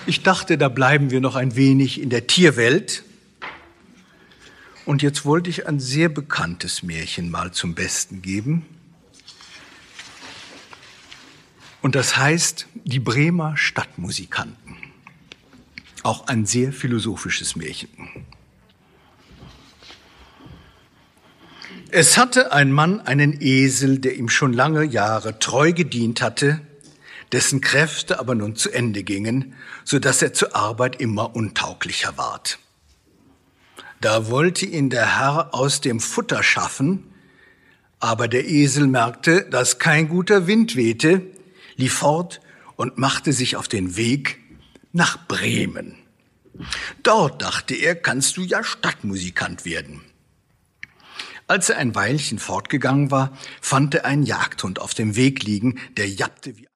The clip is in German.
Ich dachte, da bleiben wir noch ein wenig in der Tierwelt. Und jetzt wollte ich ein sehr bekanntes Märchen mal zum Besten geben. Und das heißt Die Bremer Stadtmusikanten. Auch ein sehr philosophisches Märchen. Es hatte ein Mann einen Esel, der ihm schon lange Jahre treu gedient hatte, dessen Kräfte aber nun zu Ende gingen, so dass er zur Arbeit immer untauglicher ward. Da wollte ihn der Herr aus dem Futter schaffen, aber der Esel merkte, dass kein guter Wind wehte, lief fort und machte sich auf den Weg nach Bremen. Dort, dachte er, kannst du ja Stadtmusikant werden. Als er ein Weilchen fortgegangen war, fand er einen Jagdhund auf dem Weg liegen, der jappte wie